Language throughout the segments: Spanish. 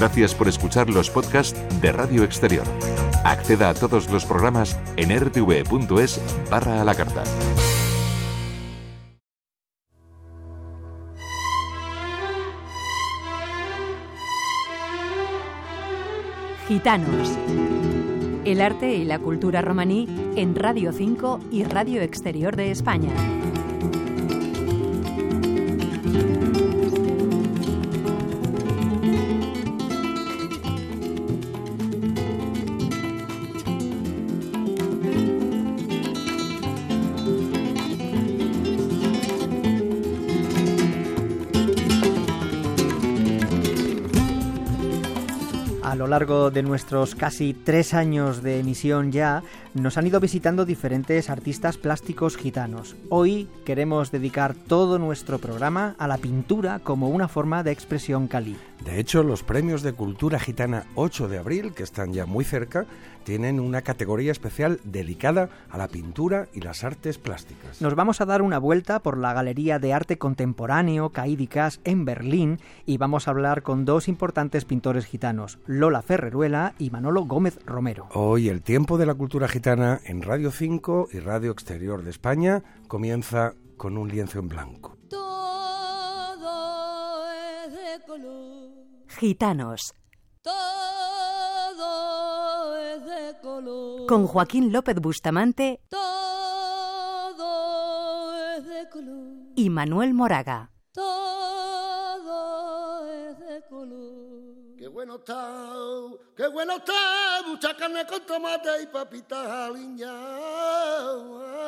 Gracias por escuchar los podcasts de Radio Exterior. Acceda a todos los programas en rtv.es/a la carta. Gitanos. El arte y la cultura romaní en Radio 5 y Radio Exterior de España. A lo largo de nuestros casi 3 años de emisión ya, nos han ido visitando diferentes artistas plásticos gitanos. Hoy queremos dedicar todo nuestro programa a la pintura como una forma de expresión calí. De hecho, los premios de Cultura Gitana 8 de abril, que están ya muy cerca, tienen una categoría especial dedicada a la pintura y las artes plásticas. Nos vamos a dar una vuelta por la Galería de Arte Contemporáneo Caídicas en Berlín y vamos a hablar con 2 importantes pintores gitanos, Lola Ferreruela y Manolo Gómez Romero. Hoy el tiempo de la cultura gitana en Radio 5 y Radio Exterior de España comienza con un lienzo en blanco. Todo es de color. Gitanos. Todo es de color. Con Joaquín López Bustamante. Todo es de color. Y Manuel Moraga. Todo es de color. Qué bueno está, mucha carne con tomate y papitas aliñadas.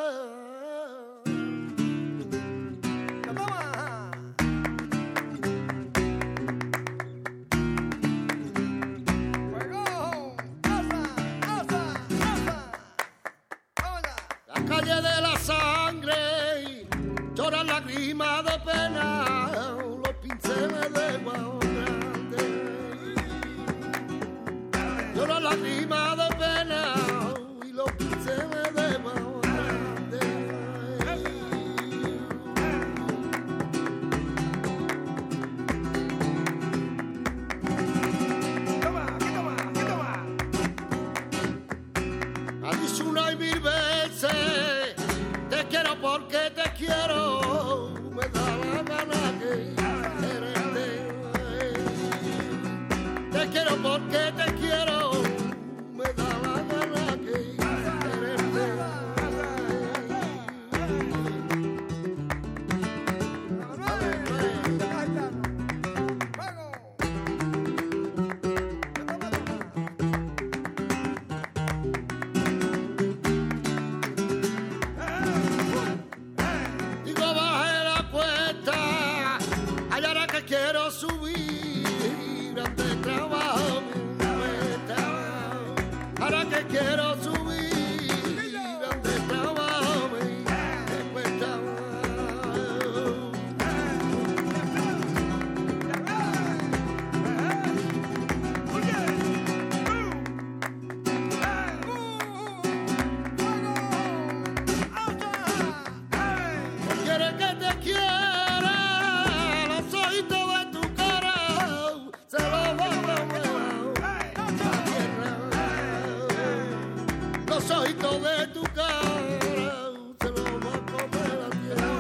La calle de la sangre lloran lágrimas de pena, los pinceles de Guau Grande. Lloran lágrimas de pena y los pinceles de Guau Grande. Ha dicho una y 1000 veces, te quiero porque te quiero, me da la gana que quererte. Te quiero porque te quiero, me da la gana que quererte. Digo baje la cuesta, allá ahora que quiero subir, antes trabajo mi cuesta. Ahora que quiero subir, antes trabajo mi cuesta. Quiere que te quiera, los ojitos de tu cara se los va a comer la tierra. Los ojitos de tu cara se los va a comer la tierra.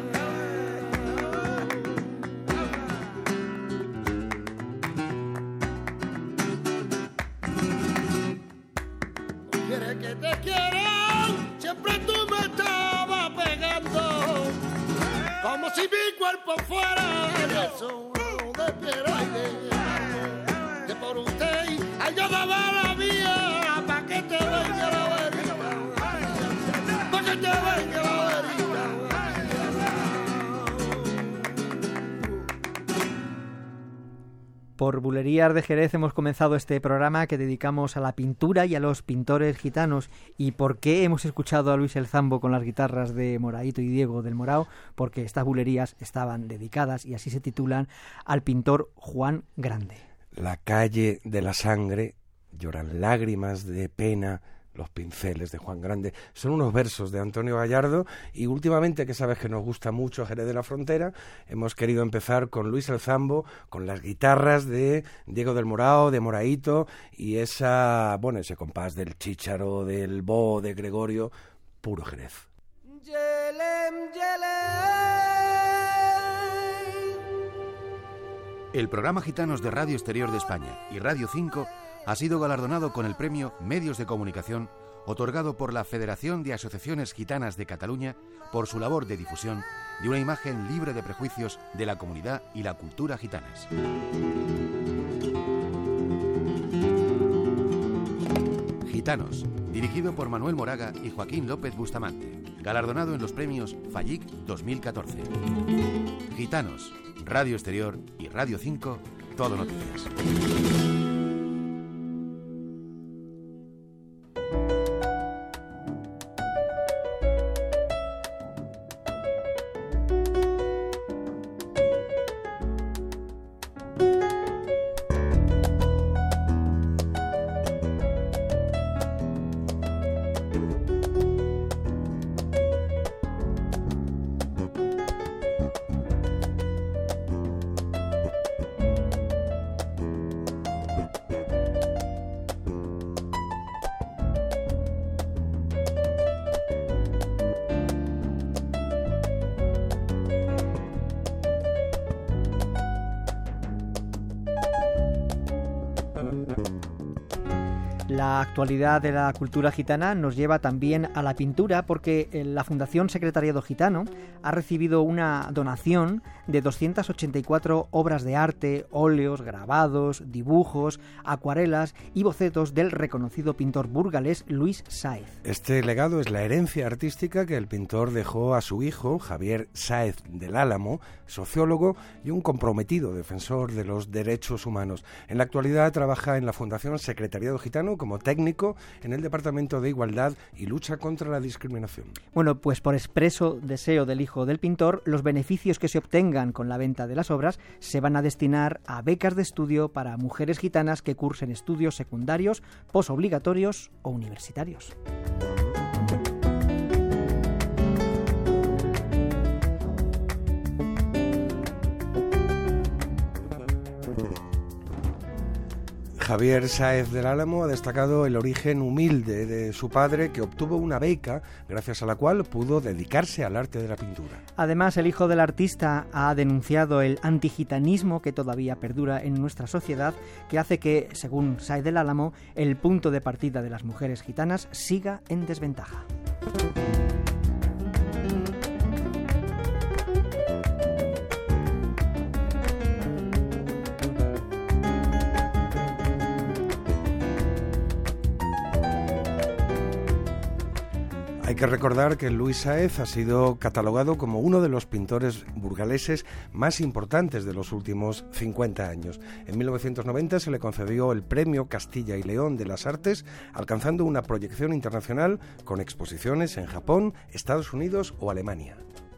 Quiere que te quiera, siempre tú me estabas pegando, como si mi cuerpo fuera eso de piedra y de barro. Que por usted ay, yo daba la mía, pa' que te venga la verita, pa' que te venga la verita. Por Bulerías de Jerez hemos comenzado este programa que dedicamos a la pintura y a los pintores gitanos. ¿Y por qué hemos escuchado a Luis el Zambo con las guitarras de Moraito y Diego del Morao? Porque estas bulerías estaban dedicadas, y así se titulan, al pintor Juan Grande. La calle de la sangre, lloran lágrimas de pena Los pinceles de Juan Grande. Son unos versos de Antonio Gallardo y últimamente, que sabes que nos gusta mucho Jerez de la Frontera, hemos querido empezar con Luis el Zambo, con las guitarras de Diego del Morao, de Moraito y ese compás del chícharo, del bo, de Gregorio, puro Jerez. El programa Gitanos de Radio Exterior de España y Radio 5 ha sido galardonado con el premio Medios de Comunicación, otorgado por la Federación de Asociaciones Gitanas de Cataluña por su labor de difusión de una imagen libre de prejuicios de la comunidad y la cultura gitanas. Gitanos, dirigido por Manuel Moraga y Joaquín López Bustamante, galardonado en los premios Fallic 2014. Gitanos, Radio Exterior y Radio 5, Todo Noticias. La actualidad de la cultura gitana nos lleva también a la pintura porque la Fundación Secretariado Gitano ha recibido una donación de 284 obras de arte, óleos, grabados, dibujos, acuarelas y bocetos del reconocido pintor burgalés Luis Sáez. Este legado es la herencia artística que el pintor dejó a su hijo, Javier Sáez del Álamo, sociólogo y un comprometido defensor de los derechos humanos. En la actualidad trabaja en la Fundación Secretariado Gitano como técnico en el Departamento de Igualdad y Lucha contra la Discriminación. Bueno, pues por expreso deseo del hijo del pintor, los beneficios que se obtengan con la venta de las obras se van a destinar a becas de estudio para mujeres gitanas que cursen estudios secundarios, posobligatorios o universitarios. Javier Sáez del Álamo ha destacado el origen humilde de su padre, que obtuvo una beca gracias a la cual pudo dedicarse al arte de la pintura. Además, el hijo del artista ha denunciado el antigitanismo que todavía perdura en nuestra sociedad, que hace que, según Sáez del Álamo, el punto de partida de las mujeres gitanas siga en desventaja. Hay que recordar que Luis Sáez ha sido catalogado como uno de los pintores burgaleses más importantes de los últimos 50 años. En 1990 se le concedió el Premio Castilla y León de las Artes, alcanzando una proyección internacional con exposiciones en Japón, Estados Unidos o Alemania.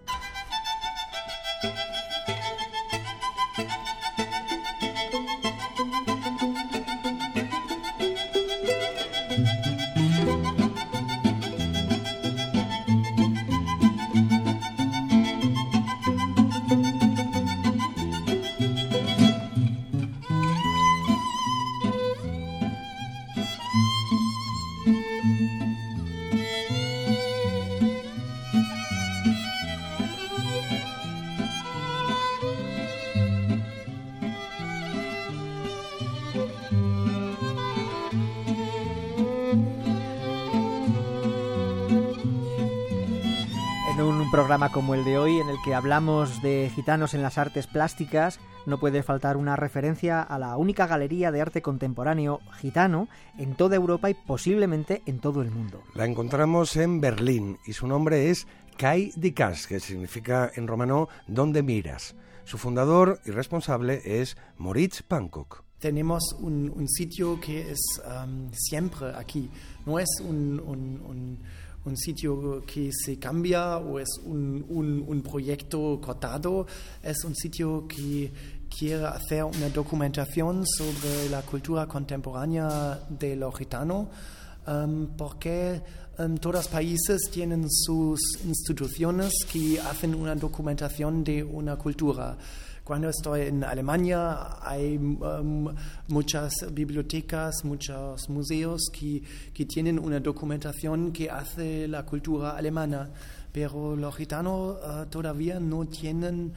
Programa como el de hoy, en el que hablamos de gitanos en las artes plásticas, no puede faltar una referencia a la única galería de arte contemporáneo gitano en toda Europa y posiblemente en todo el mundo. La encontramos en Berlín y su nombre es Kai Dikas, que significa en romano «donde miras». Su fundador y responsable es Moritz Pankok. Tenemos un sitio que es siempre aquí, no es un sitio que se cambia o es un proyecto cortado, es un sitio que quiere hacer una documentación sobre la cultura contemporánea de lo gitano, porque todos los países tienen sus instituciones que hacen una documentación de una cultura. Cuando estoy en Alemania hay muchas bibliotecas, muchos museos que tienen una documentación que hace la cultura alemana, pero los gitanos todavía no tienen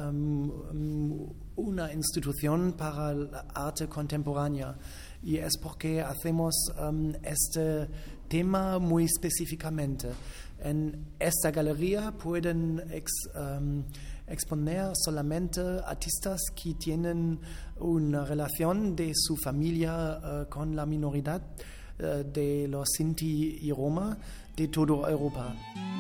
una institución para el arte contemporánea. Y es porque hacemos este tema muy específicamente. En esta galería pueden exponer solamente artistas que tienen una relación de su familia con la minoridad de los Sinti y Roma de toda Europa.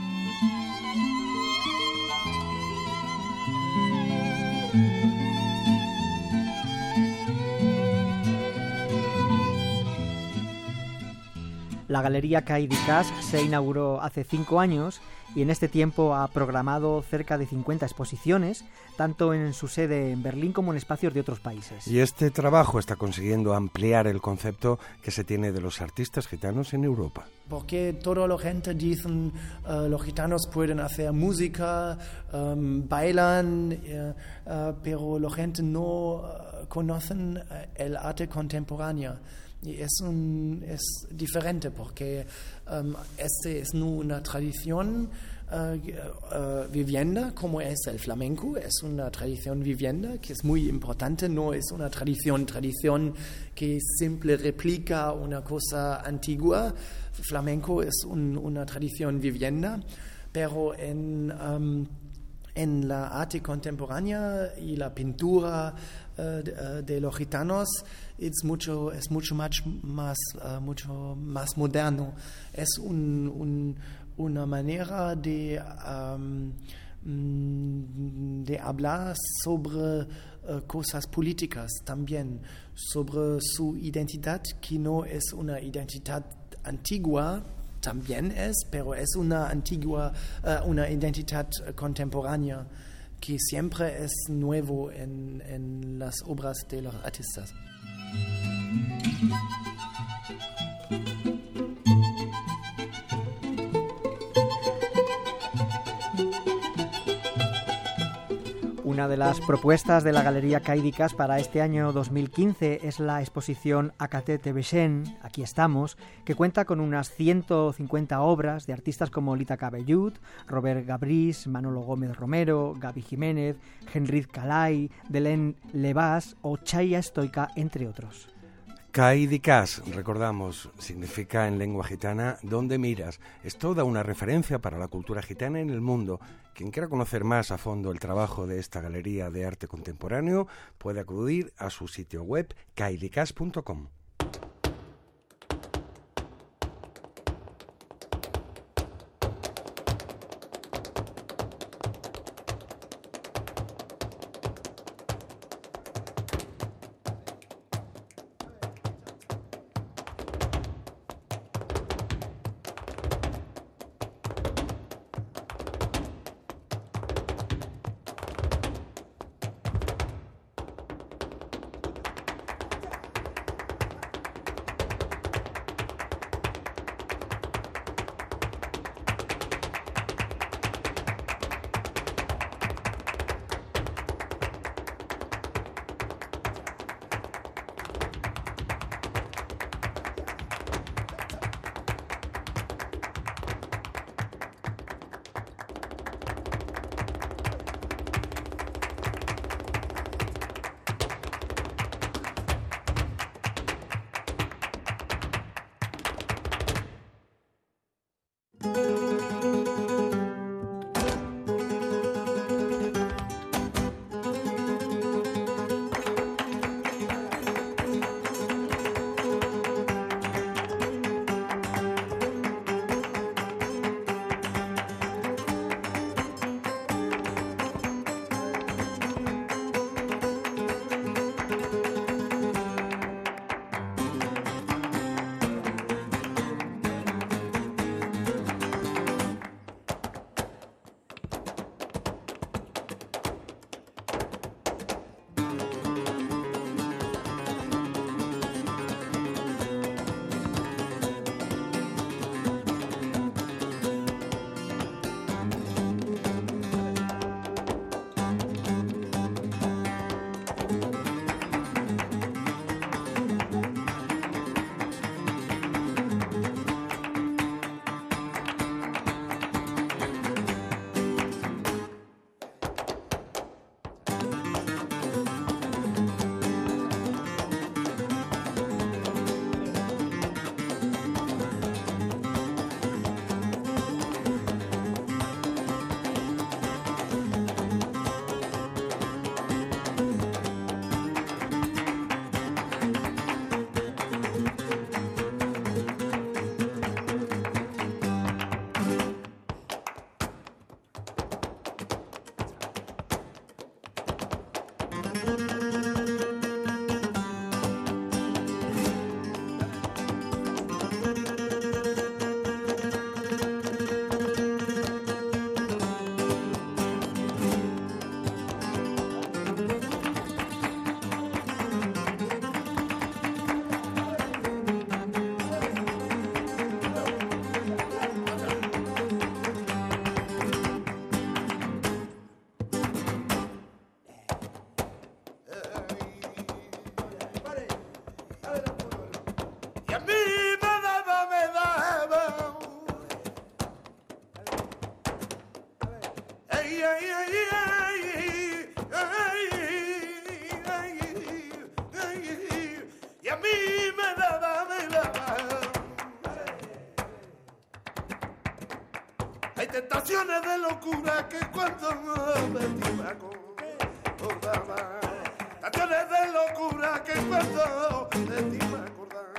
La Galería Cay d'Icàs se inauguró hace 5 años y en este tiempo ha programado cerca de 50 exposiciones, tanto en su sede en Berlín como en espacios de otros países. Y este trabajo está consiguiendo ampliar el concepto que se tiene de los artistas gitanos en Europa. Porque toda la gente dice los gitanos pueden hacer música, bailan, pero la gente no conoce el arte contemporáneo. Y es diferente porque este es no una tradición vivienda como es el flamenco, es una tradición vivienda que es muy importante, no es una tradición que simple replica una cosa antigua. Flamenco es una tradición vivienda, pero en la arte contemporánea y la pintura de los gitanos es mucho más moderno. Es una manera de hablar sobre cosas políticas también, sobre su identidad, que no es una identidad antigua, también es, pero es una identidad contemporánea que siempre es nuevo en las obras de los artistas. Una de las propuestas de la Galería Cay d'Icàs para este año 2015 es la exposición Acate Tebeixen, aquí estamos, que cuenta con unas 150 obras de artistas como Lita Cabellut, Robert Gabrís, Manolo Gómez Romero, Gaby Jiménez, Henrik Calai, Delaine Lebas o Chaya Stoica, entre otros. Cay d'Icàs, recordamos, significa en lengua gitana «donde miras». Es toda una referencia para la cultura gitana en el mundo. Quien quiera conocer más a fondo el trabajo de esta galería de arte contemporáneo puede acudir a su sitio web caydicas.com. Y a mí me daba. Ay, ay, ay, ay, ay, ay, ay, y a mí me daba. Hay tentaciones de locura que cuando me acordaba. Tentaciones de locura que cuando me acordaba.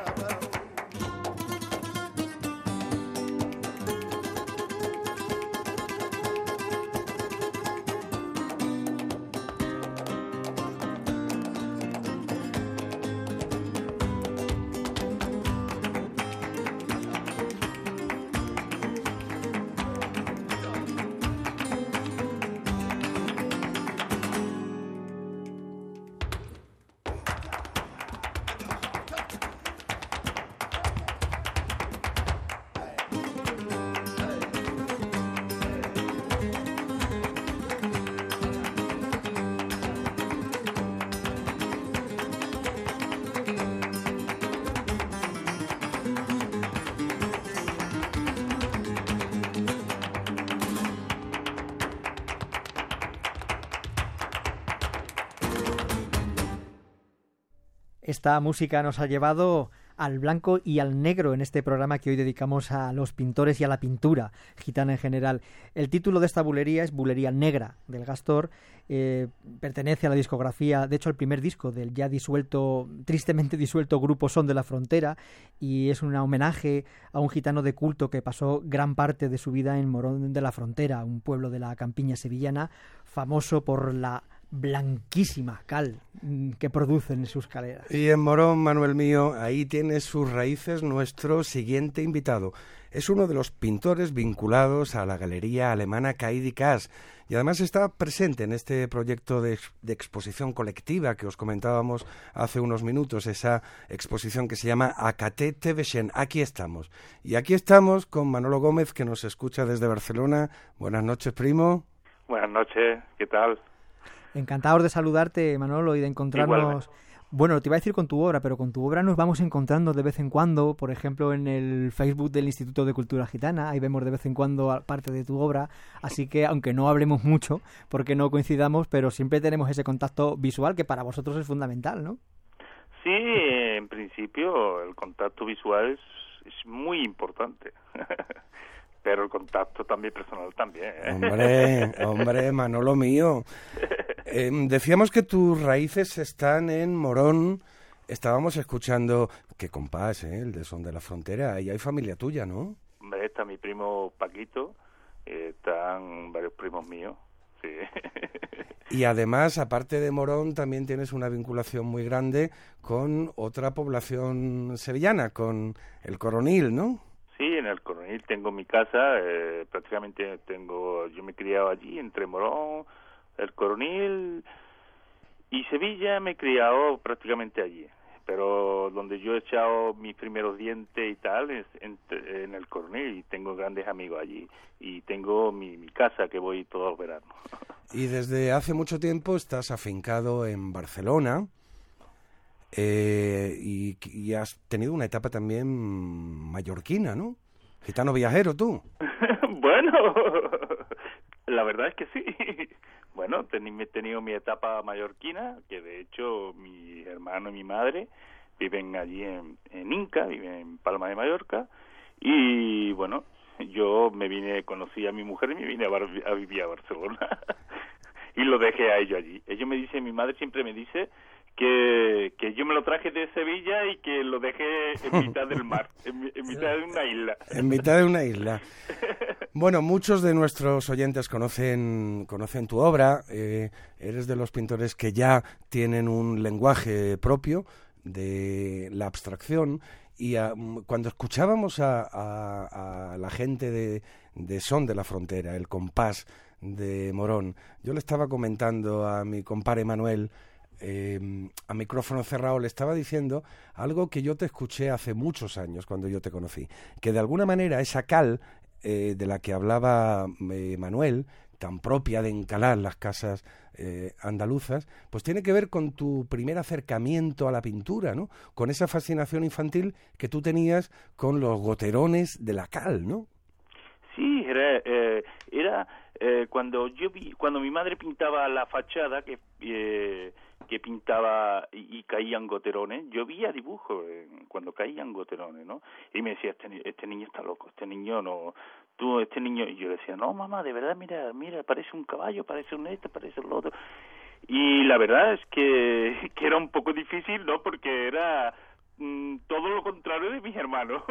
Esta música nos ha llevado al blanco y al negro en este programa que hoy dedicamos a los pintores y a la pintura gitana en general. El título de esta bulería es Bulería Negra del Gastor. Pertenece a la discografía, de hecho al primer disco del ya disuelto, tristemente disuelto grupo Son de la Frontera, y es un homenaje a un gitano de culto que pasó gran parte de su vida en Morón de la Frontera, un pueblo de la campiña sevillana famoso por la blanquísima cal que producen sus caleras. Y en Morón, Manuel mío, ahí tiene sus raíces nuestro siguiente invitado. Es uno de los pintores vinculados a la galería alemana Caidicas y además está presente en este proyecto de exposición colectiva que os comentábamos hace unos minutos, esa exposición que se llama Akate Tevesen. Aquí estamos. Y aquí estamos con Manolo Gómez, que nos escucha desde Barcelona. Buenas noches, primo. Buenas noches, ¿qué tal? Encantados de saludarte, Manolo, y de encontrarnos. Igualmente. Bueno, te iba a decir con tu obra, pero con tu obra nos vamos encontrando de vez en cuando, por ejemplo, en el Facebook del Instituto de Cultura Gitana, ahí vemos de vez en cuando parte de tu obra, así que aunque no hablemos mucho, porque no coincidamos, pero siempre tenemos ese contacto visual que para vosotros es fundamental, ¿no? Sí, en principio el contacto visual es muy importante. Pero el contacto también personal también, ¿eh? Hombre, Manolo mío. Decíamos que tus raíces están en Morón. Estábamos escuchando, qué compás, el de Son de la Frontera. Ahí hay familia tuya, ¿no? Hombre, está mi primo Paquito, están varios primos míos, sí. Y además, aparte de Morón, también tienes una vinculación muy grande con otra población sevillana, con el Coronil, ¿no? Sí, en el Coronil tengo mi casa, prácticamente yo me he criado allí, entre Morón, el Coronil y Sevilla, me he criado prácticamente allí. Pero donde yo he echado mis primeros dientes y tal es en el Coronil, y tengo grandes amigos allí. Y tengo mi casa que voy todos los veranos. Y desde hace mucho tiempo estás afincado en Barcelona. Y has tenido una etapa también mallorquina, ¿no? Gitano viajero, tú. Bueno, la verdad es que sí. Bueno, he tenido mi etapa mallorquina, que de hecho mi hermano y mi madre viven allí en Inca, viven en Palma de Mallorca, y bueno, yo conocí a mi mujer y me vine a vivir a Barcelona y lo dejé a ellos allí. Mi madre siempre me dice que yo me lo traje de Sevilla y que lo dejé en mitad del mar, en mitad de una isla. En mitad de una isla. Bueno, muchos de nuestros oyentes conocen tu obra. Eres de los pintores que ya tienen un lenguaje propio de la abstracción. Y cuando escuchábamos a la gente de Son de la Frontera, el compás de Morón, yo le estaba comentando a mi compadre Manuel, a micrófono cerrado, le estaba diciendo algo que yo te escuché hace muchos años cuando yo te conocí, que de alguna manera esa cal de la que hablaba Manuel, tan propia de encalar las casas andaluzas, pues tiene que ver con tu primer acercamiento a la pintura, ¿no? Con esa fascinación infantil que tú tenías con los goterones de la cal, ¿no? Sí, era cuando mi madre pintaba la fachada que pintaba y caían goterones, yo veía dibujos cuando caían goterones, ¿no? Y me decía, este niño está loco, este niño no, este niño, y yo le decía, no mamá, de verdad, mira, parece un caballo, parece un parece el otro. Y la verdad es que era un poco difícil, ¿no? Porque era todo lo contrario de mis hermanos.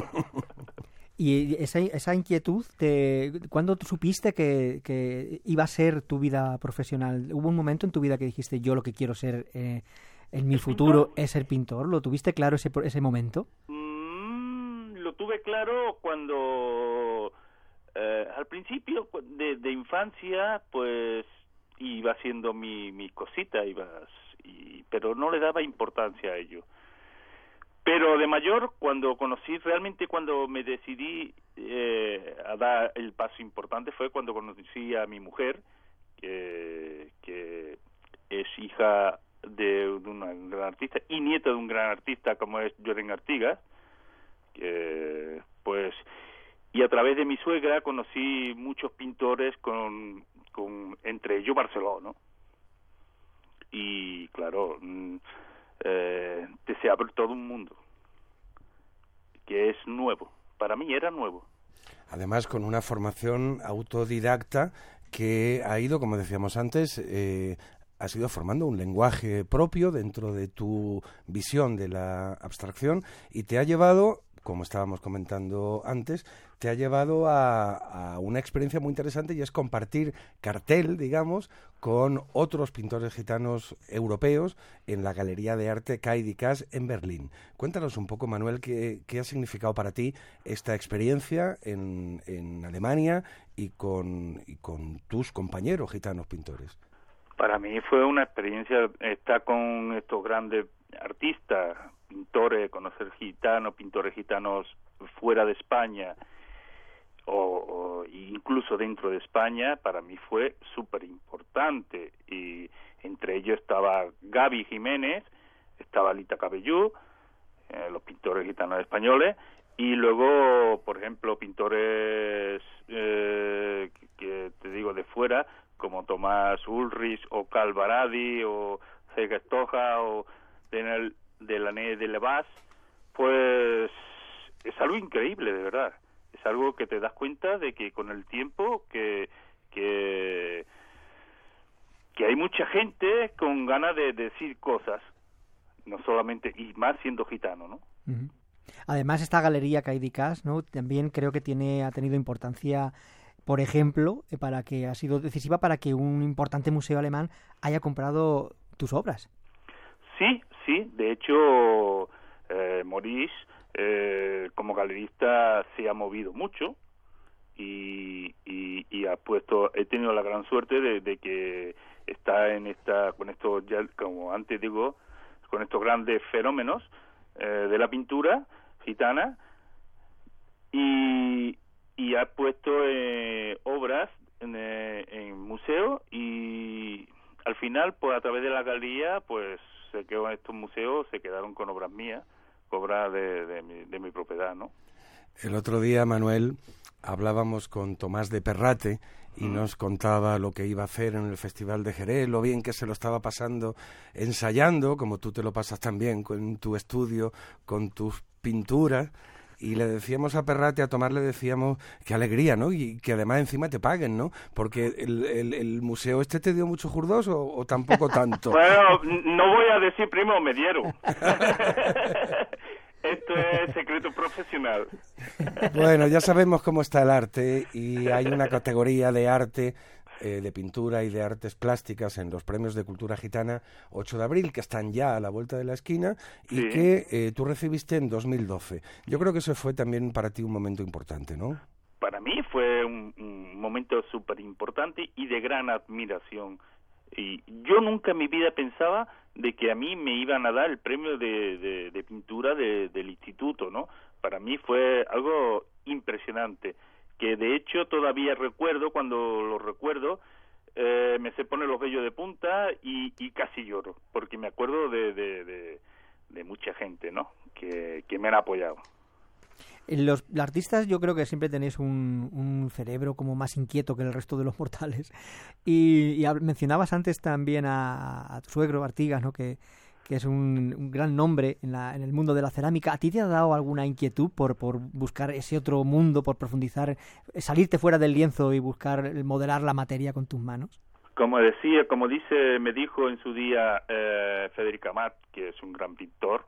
Y esa inquietud, ¿cuándo supiste que iba a ser tu vida profesional? ¿Hubo un momento en tu vida que dijiste, yo lo que quiero ser en mi futuro es ser pintor? ¿Lo tuviste claro ese momento? Lo tuve claro cuando, al principio de infancia, pues iba haciendo mi cosita, pero no le daba importancia a ello. Pero de mayor, cuando me decidí a dar el paso importante, fue cuando conocí a mi mujer, que es hija de una gran artista y nieta de un gran artista como es Lloren Artigas, pues, y a través de mi suegra conocí muchos pintores entre ellos Barceló, ¿no? Y claro, se abre todo un mundo que es nuevo. Para mí era nuevo. Además, con una formación autodidacta que ha ido, como decíamos antes, has ido formando un lenguaje propio dentro de tu visión de la abstracción y te ha llevado, como estábamos comentando antes, te ha llevado a una experiencia muy interesante, y es compartir cartel, digamos, con otros pintores gitanos europeos en la Galería de Arte Kai Dikas en Berlín. Cuéntanos un poco, Manuel, qué ha significado para ti esta experiencia en Alemania y con tus compañeros gitanos pintores. Para mí fue una experiencia estar con estos grandes artistas, pintores, conocer pintores gitanos fuera de España o incluso dentro de España. Para mí fue súper importante, y entre ellos estaba Gaby Jiménez, estaba Lita Cabellú, los pintores gitanos españoles, y luego, por ejemplo, pintores que te digo de fuera, como Tomás Ulrich o Karl Baradi o Helga Stoja o Delaunay de Levas, pues es algo increíble, de verdad. Es algo que te das cuenta de que con el tiempo que hay mucha gente con ganas de decir cosas, no solamente, y más siendo gitano, ¿no? Uh-huh. Además, esta galería Kai Dikas, ¿no?, también creo que ha tenido importancia, por ejemplo, ha sido decisiva para que un importante museo alemán haya comprado tus obras. Sí, de hecho, Maurice, como galerista, se ha movido mucho y he tenido la gran suerte de que está con estos, ya, como antes digo, con estos grandes fenómenos de la pintura gitana, y ha puesto obras en museo, y al final, pues a través de la galería, pues se quedó en estos museos, se quedaron con obras mías, obras de mi propiedad, ¿no? El otro día, Manuel, hablábamos con Tomás de Perrate y nos contaba lo que iba a hacer en el Festival de Jerez, lo bien que se lo estaba pasando ensayando, como tú te lo pasas también con tu estudio, con tus pinturas. Y le decíamos a Perrate, a Tomás le decíamos, qué alegría, ¿no? Y que además encima te paguen, ¿no? Porque el museo te dio mucho jurdos o tampoco tanto. Bueno, no voy a decir, primo, me dieron. Esto es secreto profesional. Bueno, ya sabemos cómo está el arte, y hay una categoría de arte, de pintura y de artes plásticas en los Premios de Cultura Gitana 8 de abril, que están ya a la vuelta de la esquina, y que tú recibiste en 2012. Yo creo que eso fue también para ti un momento importante, ¿no? Para mí fue un momento súper importante y de gran admiración. Y yo nunca en mi vida pensaba de que a mí me iban a dar el premio de pintura del instituto, ¿no? Para mí fue algo impresionante. que de hecho todavía recuerdo, cuando lo recuerdo, me se pone los vellos de punta y casi lloro, porque me acuerdo de mucha gente, ¿no?, que me han apoyado. Los artistas, yo creo que siempre tenéis un cerebro como más inquieto que el resto de los mortales. Y mencionabas antes también a tu suegro, Artigas, ¿no?, que es un gran nombre en el mundo de la cerámica. ¿A ti te ha dado alguna inquietud por buscar ese otro mundo, por profundizar, salirte fuera del lienzo y buscar modelar la materia con tus manos? Me dijo en su día Federico Amat, que es un gran pintor,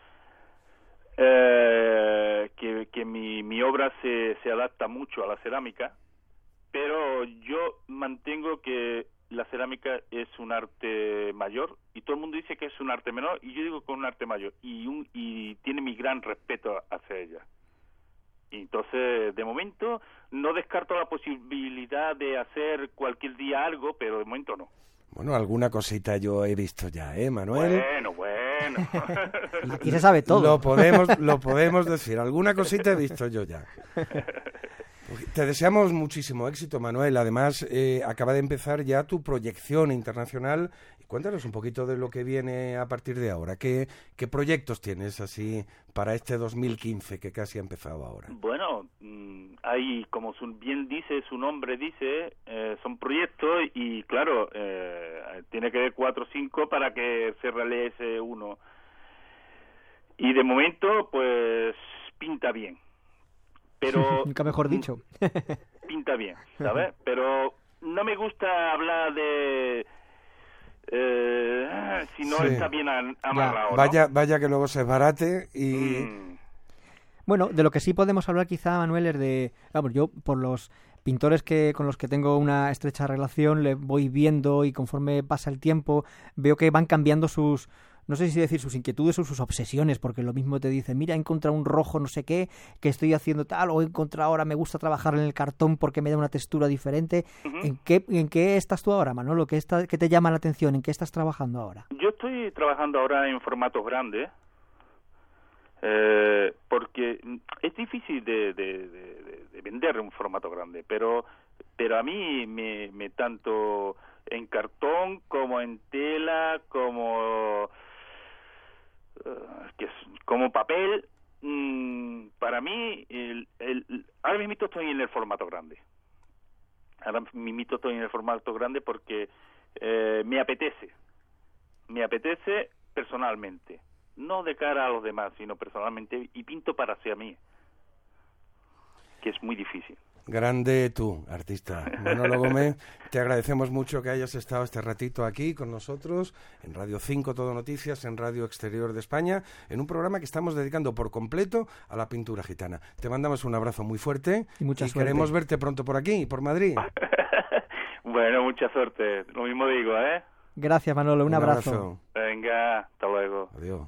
que mi obra se adapta mucho a la cerámica, pero yo mantengo que la cerámica es un arte mayor y todo el mundo dice que es un arte menor, y yo digo que es un arte mayor y tiene mi gran respeto hacia ella. Y entonces, de momento, no descarto la posibilidad de hacer cualquier día algo, pero de momento no. Bueno, alguna cosita yo he visto ya, Manuel? Bueno. Aquí se sabe todo. Lo podemos decir. Alguna cosita he visto yo ya. Te deseamos muchísimo éxito, Manuel. Además, acaba de empezar ya tu proyección internacional. Cuéntanos un poquito de lo que viene a partir de ahora. ¿Qué proyectos tienes así para este 2015 que casi ha empezado ahora? Bueno, hay, como bien dice, su nombre dice, son proyectos y claro, tiene que haber 4 o 5 para que se realice uno. Y de momento, pues, pinta bien. Pero nunca mejor dicho. Pinta bien, ¿sabes? Pero no me gusta hablar de si no está bien amarrado, ¿no? Vaya que luego se desbarate y... Bueno, de lo que sí podemos hablar quizá, Manuel, es de... Vamos, yo por los pintores con los que tengo una estrecha relación, le voy viendo y conforme pasa el tiempo veo que van cambiando sus... No sé si decir sus inquietudes o sus obsesiones, porque lo mismo te dicen, mira, he encontrado un rojo no sé qué, que estoy haciendo tal, o he encontrado ahora, me gusta trabajar en el cartón porque me da una textura diferente. Uh-huh. ¿En qué estás tú ahora, Manolo? ¿Qué te llama la atención? ¿En qué estás trabajando ahora? Yo estoy trabajando ahora en formatos grandes, porque es difícil de vender un formato grande, pero a mí me tanto en cartón como en tela, como papel, para mí ahora mismo estoy en el formato grande. Ahora mismo estoy en el formato grande porque me apetece personalmente, no de cara a los demás, sino personalmente, y pinto para hacia mí, que es muy difícil. Grande tú, artista. Manolo Gómez, te agradecemos mucho que hayas estado este ratito aquí con nosotros en Radio 5 Todo Noticias, en Radio Exterior de España, en un programa que estamos dedicando por completo a la pintura gitana. Te mandamos un abrazo muy fuerte y mucha suerte. Queremos verte pronto por aquí, por Madrid. Bueno, mucha suerte. Lo mismo digo, ¿eh? Gracias, Manolo. Un abrazo. Venga, hasta luego. Adiós.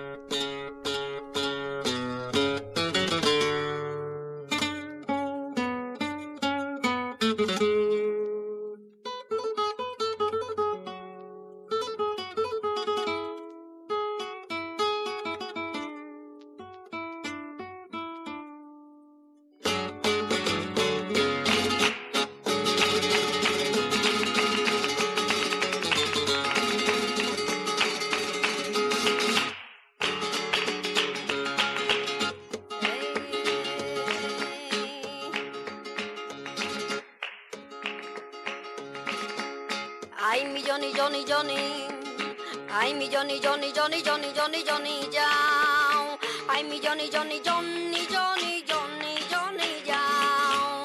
Ay, mi Johnny, Johnny, Johnny. Ay, mi Johnny, Johnny, Johnny, Johnny, Johnny, Johnny, ya. Ay, mi Johnny, Johnny, Johnny, Johnny, Johnny, Johnny, ya.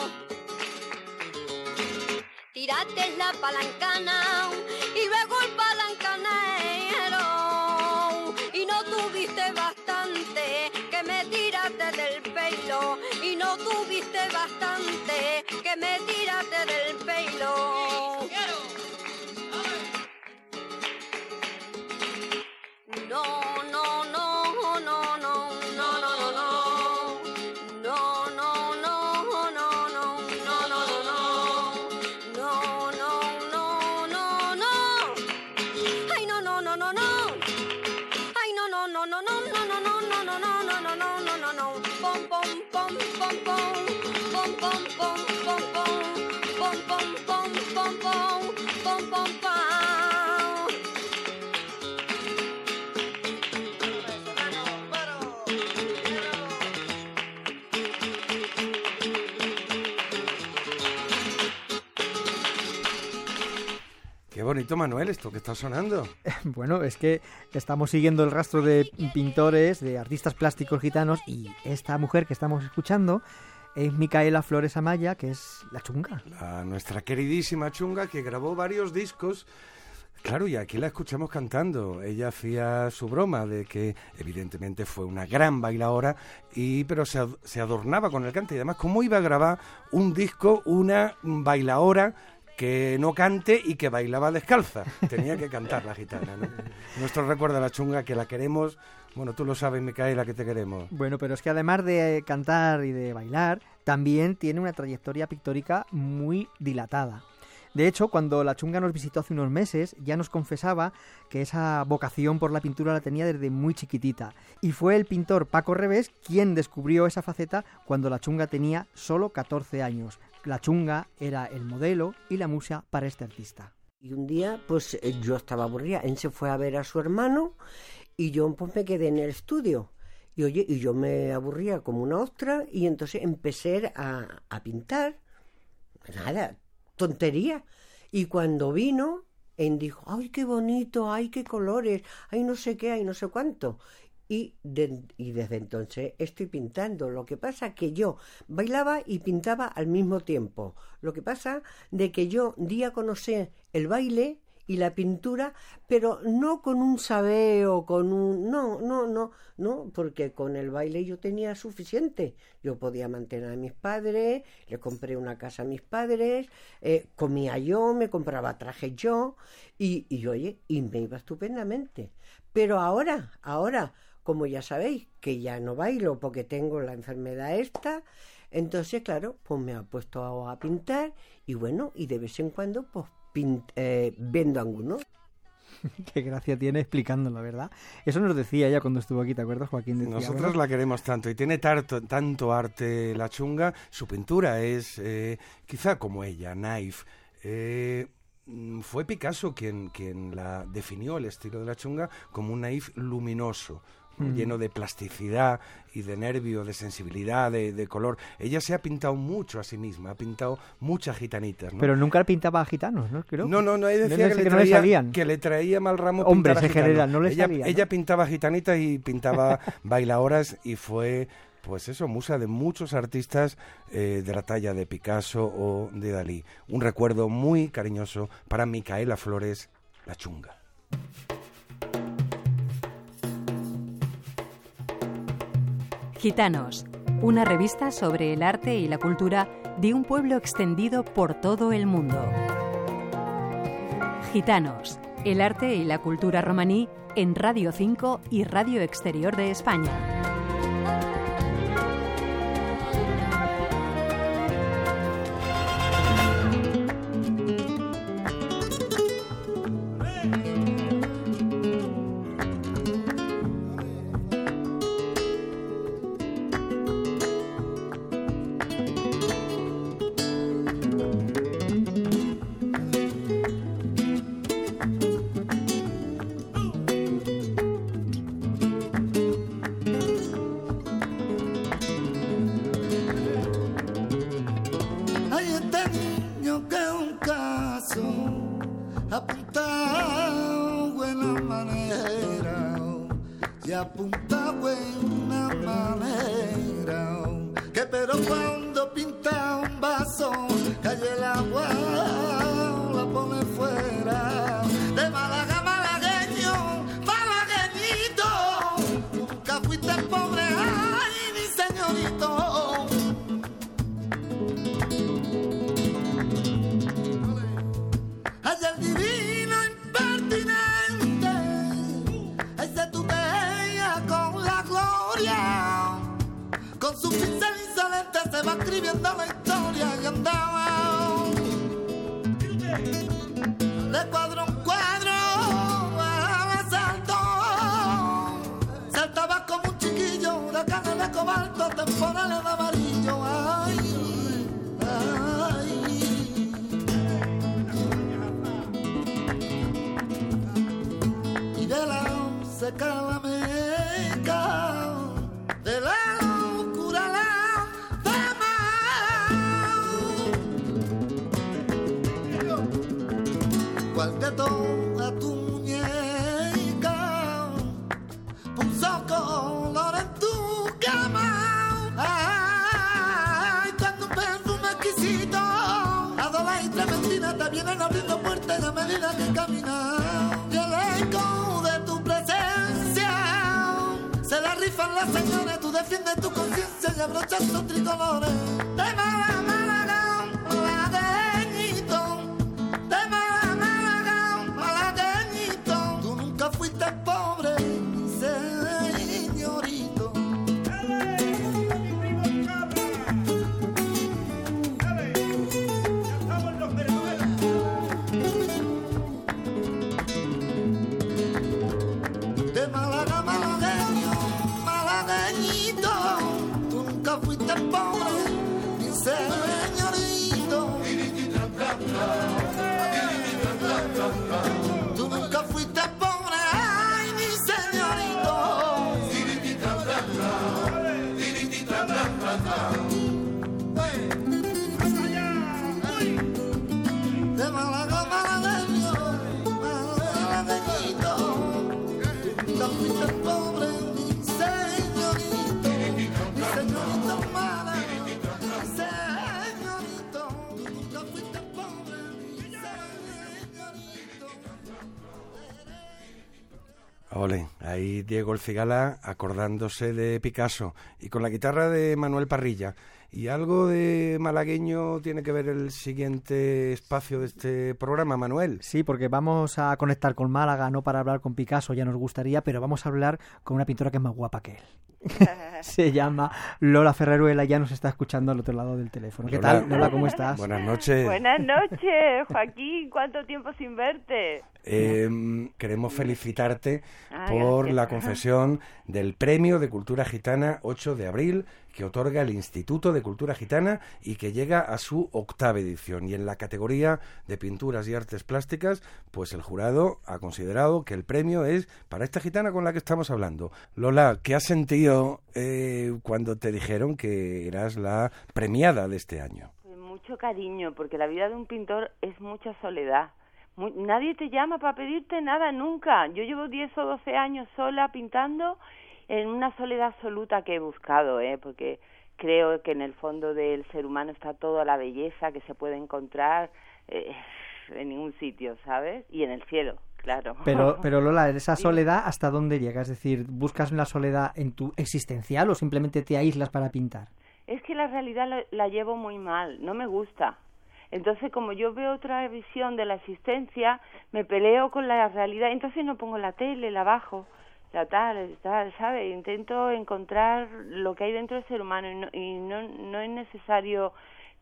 Tiraste la palancana y luego el palancanero y no tuviste bastante que me tiraste del pelo y no tuviste bastante que me tiraste del pelo. No, no, no, no, no, no, no, no, no, no, no, no, no, no, no, no, no, no, ay, no, no, no, no, no, ay, no, no, no, no, no, no, no, no, no, no, no, no, no, no, no, no, pom, pom, pom, pom, pom. pom pom pom pom pom pom pom pom pom pom pom. Qué bonito, Manuel, esto que está sonando. Bueno, es que estamos siguiendo el rastro de pintores, de artistas plásticos gitanos, y esta mujer que estamos escuchando es Micaela Flores Amaya, que es la Chunga. Nuestra queridísima Chunga, que grabó varios discos. Claro, y aquí la escuchamos cantando. Ella hacía su broma de que evidentemente fue una gran bailaora, pero se adornaba con el cante. Y además, ¿cómo iba a grabar un disco una bailaora que no cante y que bailaba descalza? Tenía que cantar la gitana, ¿no? Nuestro recuerdo a la Chunga, que la queremos. Bueno, tú lo sabes, Micaela, que te queremos. Bueno, pero es que además de cantar y de bailar, también tiene una trayectoria pictórica muy dilatada. De hecho, cuando la Chunga nos visitó hace unos meses, ya nos confesaba que esa vocación por la pintura la tenía desde muy chiquitita. Y fue el pintor Paco Revés quien descubrió esa faceta cuando la Chunga tenía solo 14 años. La Chunga era el modelo y la musa para este artista. Y un día, pues yo estaba aburrida, él se fue a ver a su hermano y yo pues me quedé en el estudio. Y oye, y yo me aburría como una ostra y entonces empecé a pintar. Nada, tontería. Y cuando vino, él dijo, ¡ay, qué bonito! ¡Ay, qué colores! ¡Ay, no sé qué! ¡Ay, no sé cuánto! Y desde entonces estoy pintando. Lo que pasa es que yo bailaba y pintaba al mismo tiempo. Lo que pasa de que yo di a conocer el baile y la pintura, pero no con un sabeo, con un... No, porque con el baile yo tenía suficiente. Yo podía mantener a mis padres, le compré una casa a mis padres, comía yo, me compraba trajes yo, y oye, y me iba estupendamente. Pero ahora, como ya sabéis, que ya no bailo porque tengo la enfermedad esta, entonces, claro, pues me ha puesto a pintar, y bueno, y de vez en cuando, pues, vendo algunos. Qué gracia tiene explicándolo, ¿verdad? Eso nos decía ella cuando estuvo aquí, ¿te acuerdas, Joaquín? Decía, nosotros la queremos tanto y tiene tanto arte la Chunga. Su pintura es quizá como ella, naif. Fue Picasso quien la definió, el estilo de la Chunga, como un naif luminoso, lleno de plasticidad y de nervio, de sensibilidad, de color. Ella se ha pintado mucho a sí misma, ha pintado muchas gitanitas, ¿no? Pero nunca pintaba a gitanos, ¿no? Creo. No, ella decía que le traía mal ramo hombres pintar a en general, no le salían. Ella pintaba gitanitas y pintaba bailaoras, y fue, pues eso, musa de muchos artistas de la talla de Picasso o de Dalí. Un recuerdo muy cariñoso para Micaela Flores, la Chunga. Gitanos, una revista sobre el arte y la cultura de un pueblo extendido por todo el mundo. Gitanos, el arte y la cultura romaní en Radio 5 y Radio Exterior de España. Saltaba como un chiquillo, de carne de cobalto, temporales de amarillo. Ay, seca la meca de la locura la fama. Cual de toda tu muñeca puso color en tu cama. Ay, cuando un perfume exquisito adola y trementina te vienen abriendo puertas a medida que caminas. Y el eco de tu presencia se la rifan las señores. Tú defiendes tu conciencia y abrochas tus tricolores. De Málaga, Málaga, malagueñito. De Málaga, Málaga, malagueñito. Tú nunca fuiste pobre, señorito. De Málaga, malagueño, malagueñito. Tú nunca fuiste pobre, ni señorito. Tú nunca fuiste pobre, ay, ni señorito. De Málaga, malagueño, malagueñito. Tú nunca fuiste pobre, ni señorito. Ni señorito Málaga, ni señorito. Tú nunca fuiste pobre, ni señorito. Ole, ahí Diego El Cigala acordándose de Picasso y con la guitarra de Manuel Parrilla. ¿Y algo de malagueño tiene que ver el siguiente espacio de este programa, Manuel? Sí, porque vamos a conectar con Málaga, no para hablar con Picasso, ya nos gustaría, pero vamos a hablar con una pintora que es más guapa que él. Se llama Lola Ferreruela, ya nos está escuchando al otro lado del teléfono. ¿Qué Lola, tal, Lola? ¿Cómo estás? Buenas noches. Buenas noches, Joaquín. ¿Cuánto tiempo sin verte? Queremos felicitarte por gracias. la concesión del Premio de Cultura Gitana 8 de abril que otorga el Instituto de Cultura Gitana y que llega a su 8ª edición. Y en la categoría de pinturas y artes plásticas, pues el jurado ha considerado que el premio es para esta gitana con la que estamos hablando. Lola, ¿qué has sentido cuando te dijeron que eras la premiada de este año? Pues mucho cariño, porque la vida de un pintor es mucha soledad. Nadie te llama para pedirte nada nunca. Yo llevo 10 o 12 años sola pintando en una soledad absoluta que he buscado, porque creo que en el fondo del ser humano está toda la belleza que se puede encontrar en ningún sitio, ¿sabes? Y en el cielo, claro. Pero Lola, ¿esa soledad hasta dónde llega? Es decir, ¿buscas la soledad en tu existencial o simplemente te aíslas para pintar? Es que la realidad la llevo muy mal, no me gusta. Entonces, como yo veo otra visión de la existencia, me peleo con la realidad, entonces no pongo la tele, la bajo, la tal, ¿sabes? Intento encontrar lo que hay dentro del ser humano y no es necesario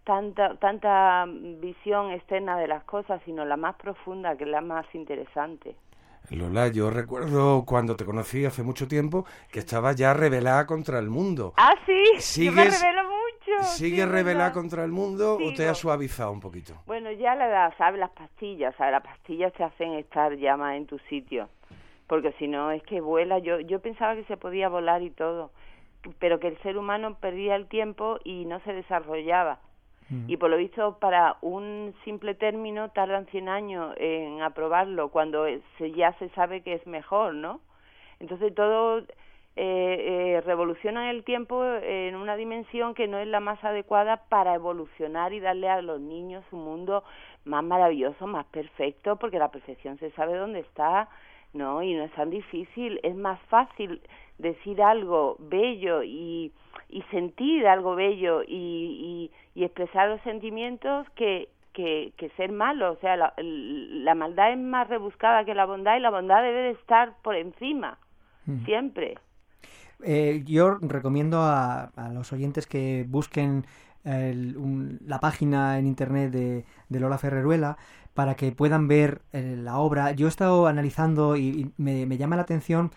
tanta visión externa de las cosas, sino la más profunda, que es la más interesante. Lola, yo recuerdo cuando te conocí hace mucho tiempo que estabas ya rebelada contra el mundo. ¿Ah, sí? Yo me rebelo mucho. ¿Sigues rebelada contra el mundo Sigo. o te has suavizado un poquito? Bueno, ya la edad, ¿sabes? Las pastillas te hacen estar ya más en tu sitio. Porque si no, es que vuela. Yo pensaba que se podía volar y todo, pero que el ser humano perdía el tiempo y no se desarrollaba. Y por lo visto, para un simple término tardan 100 años en aprobarlo, cuando ya se sabe que es mejor, ¿no? Entonces todo revoluciona el tiempo en una dimensión que no es la más adecuada para evolucionar y darle a los niños un mundo más maravilloso, más perfecto, porque la perfección se sabe dónde está, ¿no? Y no es tan difícil, es más fácil decir algo bello y sentir algo bello y expresar los sentimientos que ser malo. O sea, la maldad es más rebuscada que la bondad y la bondad debe de estar por encima, siempre. Yo recomiendo a los oyentes que busquen la página en internet de Lola Ferreruela para que puedan ver la obra. Yo he estado analizando y me llama la atención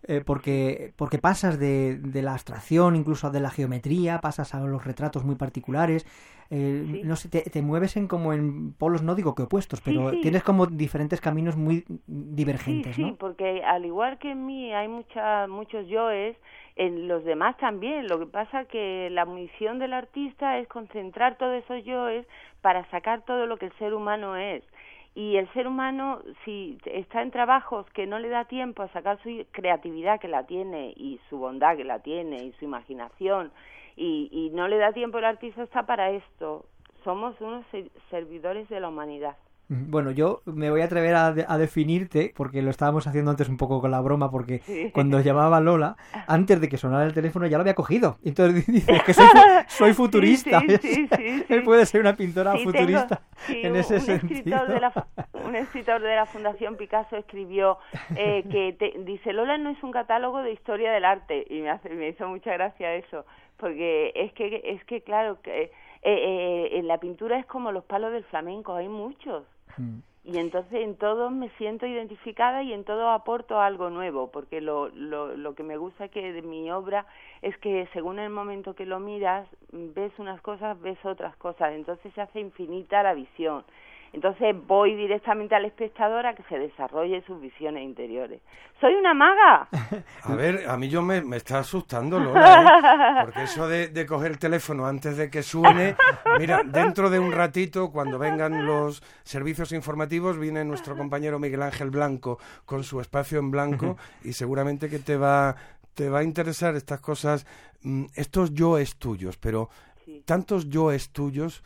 porque pasas de la abstracción, incluso de la geometría, pasas a los retratos muy particulares. No sé, te mueves como en polos, no digo que opuestos, pero tienes como diferentes caminos muy divergentes, ¿no? Sí, porque al igual que en mí hay muchos yoes, en los demás también. Lo que pasa que la misión del artista es concentrar todos esos yoes para sacar todo lo que el ser humano es. Y el ser humano, si está en trabajos que no le da tiempo a sacar su creatividad, que la tiene, y su bondad, que la tiene, y su imaginación, y no le da tiempo, el artista está para esto. Somos unos servidores de la humanidad. Bueno, yo me voy a atrever a definirte, porque lo estábamos haciendo antes un poco con la broma, porque cuando llamaba Lola, antes de que sonara el teléfono ya lo había cogido. Entonces dices que soy futurista. Sí. Él puede ser una pintora futurista en ese sentido. Un escritor de la Fundación Picasso escribió dice, Lola no es un catálogo de historia del arte, y me hizo mucha gracia eso, porque es que claro, que en la pintura es como los palos del flamenco, hay muchos. Y entonces en todos me siento identificada y en todo aporto algo nuevo, porque lo que me gusta que de mi obra es que según el momento que lo miras, ves unas cosas, ves otras cosas, entonces se hace infinita la visión. Entonces voy directamente al espectador a que se desarrolle sus visiones interiores. ¡Soy una maga! A ver, a mí me está asustando, Lola, porque eso de coger el teléfono antes de que suene... Mira, dentro de un ratito, cuando vengan los servicios informativos, viene nuestro compañero Miguel Ángel Blanco con su espacio en blanco y seguramente que te va a interesar estas cosas, estos yoes tuyos, pero tantos yoes tuyos...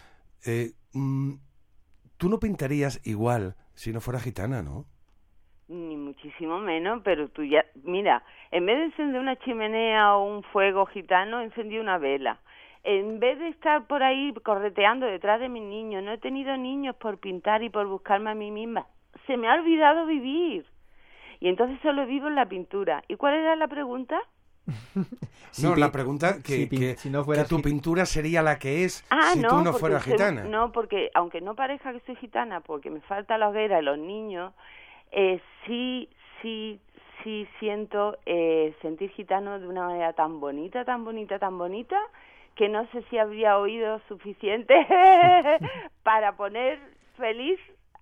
Tú no pintarías igual si no fuera gitana, ¿no? Ni muchísimo menos, pero tú ya... Mira, en vez de encender una chimenea o un fuego gitano, encendí una vela. En vez de estar por ahí correteando detrás de mis niños, no he tenido niños por pintar y por buscarme a mí misma. Se me ha olvidado vivir. Y entonces solo vivo en la pintura. ¿Y cuál era la pregunta? La pregunta que si no fuera tu pintura sería la que es si tú no fueras gitana. No, porque aunque no parezca que soy gitana, porque me falta la hoguera y los niños, sí siento sentir gitano de una manera tan bonita, que no sé si habría oído suficiente para poner feliz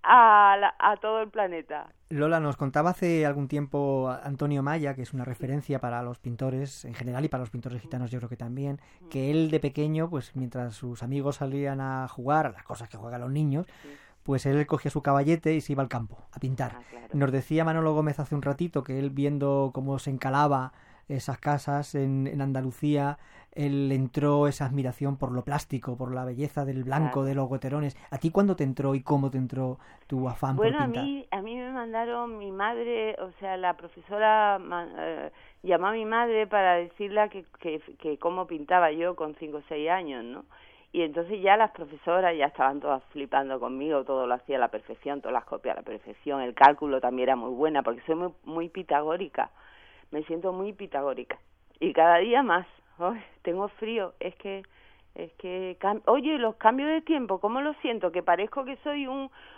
a todo el planeta. Lola, nos contaba hace algún tiempo Antonio Maya, que es una referencia para los pintores en general y para los pintores gitanos yo creo que también, que él de pequeño, pues mientras sus amigos salían a jugar a las cosas que juegan los niños, pues él cogía su caballete y se iba al campo a pintar. Claro. Nos decía Manolo Gómez hace un ratito que él, viendo cómo se encalaba esas casas en Andalucía, él entró esa admiración por lo plástico, por la belleza del blanco, de los goterones. ¿A ti cuándo te entró y cómo te entró tu afán por pintar? Bueno, a mí me mandaron mi madre, o sea, la profesora llamó a mi madre para decirle que cómo pintaba yo con 5 o 6 años, ¿no? Y entonces ya las profesoras ya estaban todas flipando conmigo, todo lo hacía a la perfección, todas las copias a la perfección, el cálculo también era muy buena, porque soy muy, muy pitagórica, me siento muy pitagórica, y cada día más. Ay, tengo frío, es que oye, los cambios de tiempo, ¿cómo lo siento? Que parezco que soy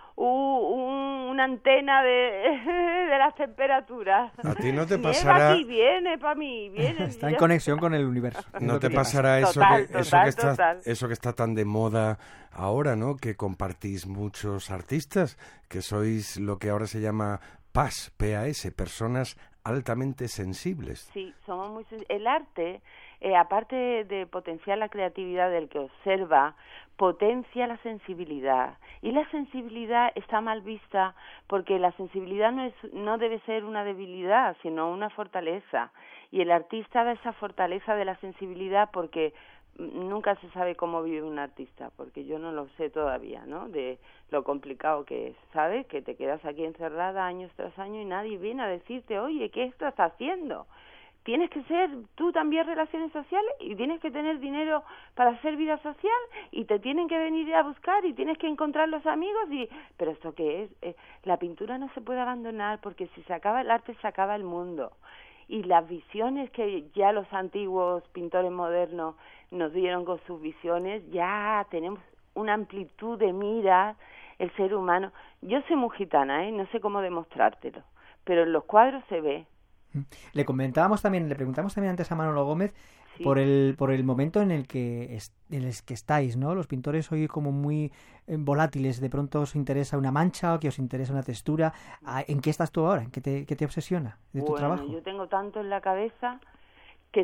una antena de las temperaturas. A ti no te pasará... Aquí viene para mí, viene. Está en conexión con el universo. No te pasará eso que está tan de moda ahora, ¿no? Que compartís muchos artistas, que sois lo que ahora se llama PAS, P-A-S, personas altamente sensibles. Sí, somos muy sensibles. El arte, aparte de potenciar la creatividad del que observa, potencia la sensibilidad. Y la sensibilidad está mal vista porque la sensibilidad no debe ser una debilidad, sino una fortaleza. Y el artista da esa fortaleza de la sensibilidad porque nunca se sabe cómo vive un artista, porque yo no lo sé todavía, ¿no? De lo complicado que es, ¿sabes? Que te quedas aquí encerrada años tras años y nadie viene a decirte, oye, ¿qué estás haciendo? Tienes que ser tú también relaciones sociales y tienes que tener dinero para hacer vida social y te tienen que venir a buscar y tienes que encontrar los amigos ¿pero esto qué es? La pintura no se puede abandonar porque si se acaba el arte se acaba el mundo. Y las visiones que ya los antiguos pintores modernos nos dieron con sus visiones, ya tenemos una amplitud de miras, el ser humano. Yo soy muy gitana, no sé cómo demostrártelo, pero en los cuadros se ve. Le preguntamos también antes a Manolo Gómez Sí. por el momento en el que estáis, ¿no? Los pintores hoy como muy volátiles, de pronto os interesa una mancha o que os interesa una textura. ¿En qué estás tú ahora? ¿En qué te obsesiona de tu trabajo? Yo tengo tanto en la cabeza que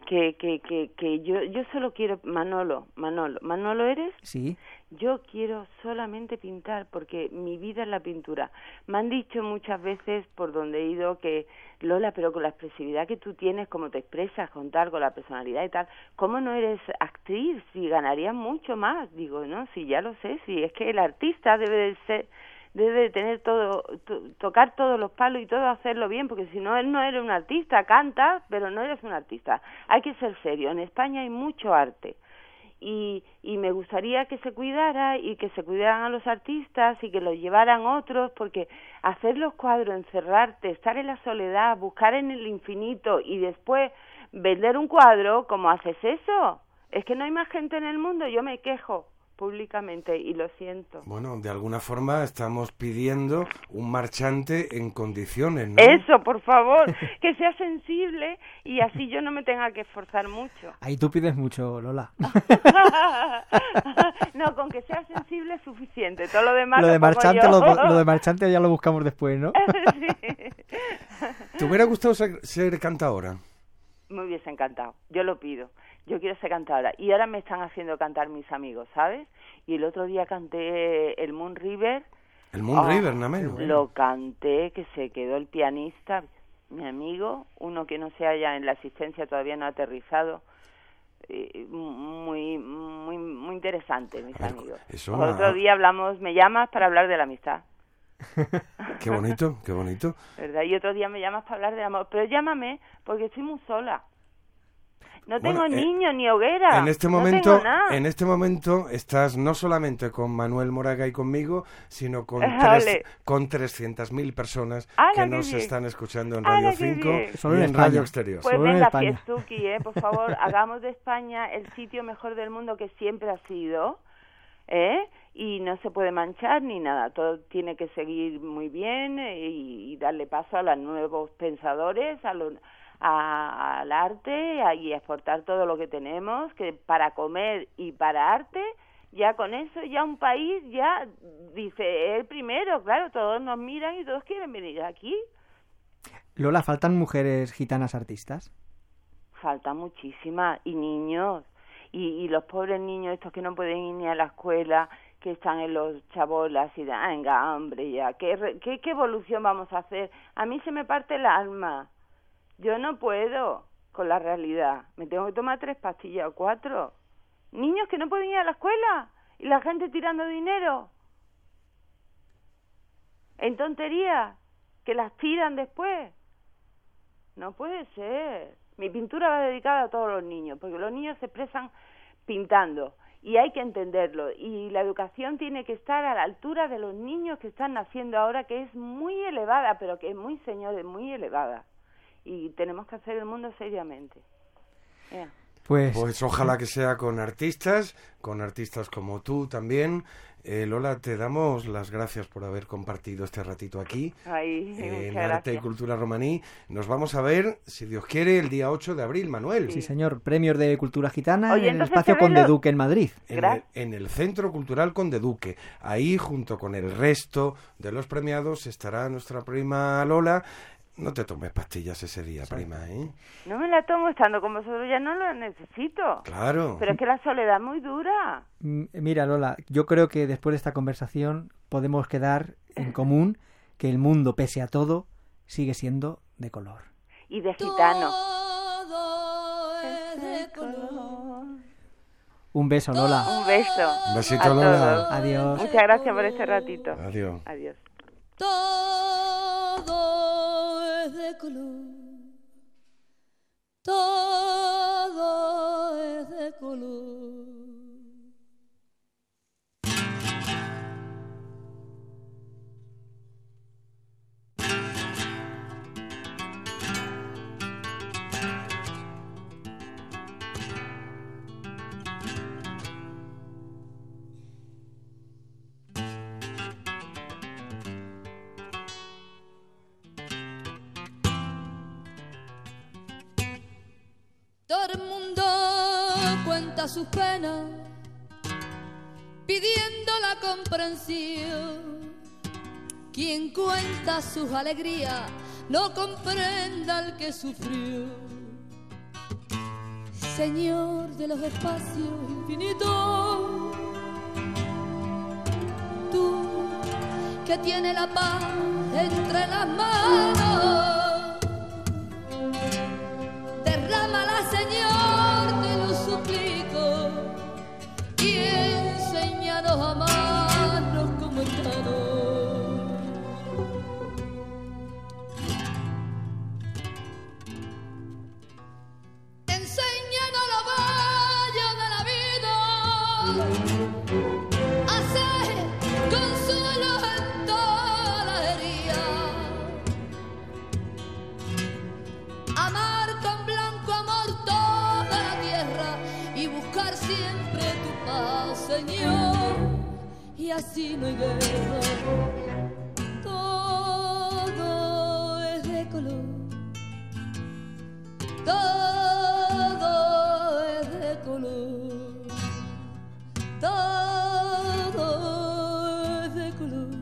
yo solo quiero Manolo, ¿eres? Sí. Yo quiero solamente pintar porque mi vida es la pintura. Me han dicho muchas veces por donde he ido que Lola, pero con la expresividad que tú tienes, como te expresas, con la personalidad y tal, ¿cómo no eres actriz? Si ganarías mucho más. Digo, no, si ya lo sé, si es que el artista debe de tener todo, tocar todos los palos y todo hacerlo bien, porque si no, él no eres un artista, cantas, pero no eres un artista. Hay que ser serio. En España hay mucho arte. Y me gustaría que se cuidara y que se cuidaran a los artistas y que los llevaran otros, porque hacer los cuadros, encerrarte, estar en la soledad, buscar en el infinito y después vender un cuadro, ¿cómo haces eso? Es que no hay más gente en el mundo, yo me quejo públicamente y lo siento. Bueno, de alguna forma estamos pidiendo un marchante en condiciones, ¿no? Eso, por favor, que sea sensible y así yo no me tenga que esforzar mucho. Ahí tú pides mucho, Lola. No, con que sea sensible es suficiente, todo lo demás lo de marchante yo. lo de marchante ya lo buscamos después, ¿no? Sí. ¿Te hubiera gustado ser cantadora? Me hubiese encantado, yo lo pido. Yo quiero ser cantadora. Y ahora me están haciendo cantar mis amigos, ¿sabes? Y el otro día canté el Moon River. El Moon River, nada menos. Lo canté, que se quedó el pianista, mi amigo, uno que no se halla en la asistencia, todavía no ha aterrizado. Muy interesante, mis amigos. Eso, Otro día me llamas para hablar de la amistad. Qué bonito, qué bonito. ¿Verdad? Y otro día me llamas para hablar del amor. Pero llámame, porque estoy muy sola. No tengo niños ni hoguera. En este momento estás no solamente con Manuel Moraga y conmigo, sino con 300.000 personas que nos están escuchando en Radio 5 y en Radio Exterior. Pues venga, Fiestuki, por favor, hagamos de España el sitio mejor del mundo que siempre ha sido, y no se puede manchar ni nada. Todo tiene que seguir muy bien y darle paso a los nuevos pensadores, al arte y exportar todo lo que tenemos, que para comer y para arte, ya con eso ya un país ya dice el primero, claro, todos nos miran y todos quieren venir aquí. Lola, ¿faltan mujeres gitanas artistas? Faltan muchísimas, y niños, y los pobres niños estos que no pueden ir ni a la escuela, que están en los chabolas y venga, hombre, ya, ¿qué evolución vamos a hacer? A mí se me parte el alma. Yo no puedo con la realidad. Me tengo que tomar 3 pastillas o 4. Niños que no pueden ir a la escuela y la gente tirando dinero en tonterías que las tiran después. No puede ser. Mi pintura va dedicada a todos los niños, porque los niños se expresan pintando y hay que entenderlo. Y la educación tiene que estar a la altura de los niños que están naciendo ahora, que es muy elevada, pero que es muy, señores, muy elevada. Y tenemos que hacer el mundo seriamente. Pues ojalá que sea con artistas como tú también. Lola, te damos las gracias por haber compartido este ratito aquí en Arte y Cultura Romaní. Nos vamos a ver, si Dios quiere, el día 8 de abril, Manuel. Sí, señor. Premios de Cultura Gitana en el Espacio Conde Duque en Madrid. En el Centro Cultural Conde Duque. Ahí, junto con el resto de los premiados, estará nuestra prima Lola. No te tomes pastillas ese día, prima, ¿eh? No me la tomo, estando con vosotros ya no lo necesito. Claro. Pero es que la soledad es muy dura. Mira, Lola, yo creo que después de esta conversación podemos quedar en común que el mundo, pese a todo, sigue siendo de color. Y de gitano. Todo es de color. Un beso, Lola. Un beso. Un besito, Lola. Todos. Adiós. Muchas gracias por este ratito. Adiós. Adiós. Todo es de color, todo es de color. Todo el mundo cuenta sus penas, pidiendo la comprensión. Quien cuenta sus alegrías no comprenda al que sufrió. Señor de los espacios infinitos, tú que tienes la paz entre las manos, derrámala, Señor, te lo suplico, y enséñanos a amarnos como hermanos. Enséñanos la valla de la vida, a ser consuelo en toda la herida, amar con blanco amor toda la tierra y buscar siempre tu paz, Señor, y así no hay guerra. Todo es de color, todo es de color, todo es de color,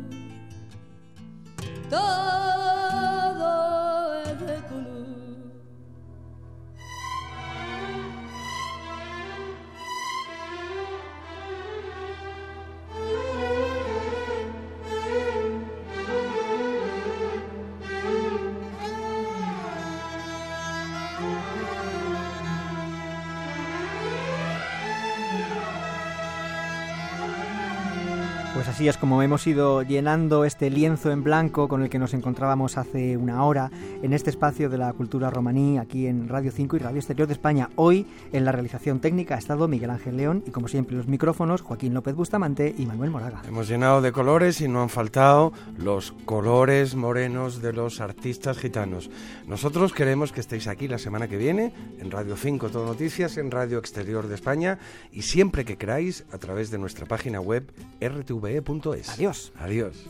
todo es de color. Pues así es como hemos ido llenando este lienzo en blanco con el que nos encontrábamos hace una hora en este espacio de la cultura romaní aquí en Radio 5 y Radio Exterior de España. Hoy en la realización técnica ha estado Miguel Ángel León y como siempre los micrófonos Joaquín López Bustamante y Manuel Moraga. Hemos llenado de colores y no han faltado los colores morenos de los artistas gitanos. Nosotros queremos que estéis aquí la semana que viene en Radio 5 Todo Noticias, en Radio Exterior de España y siempre que queráis a través de nuestra página web rtve.es. Adiós. Adiós.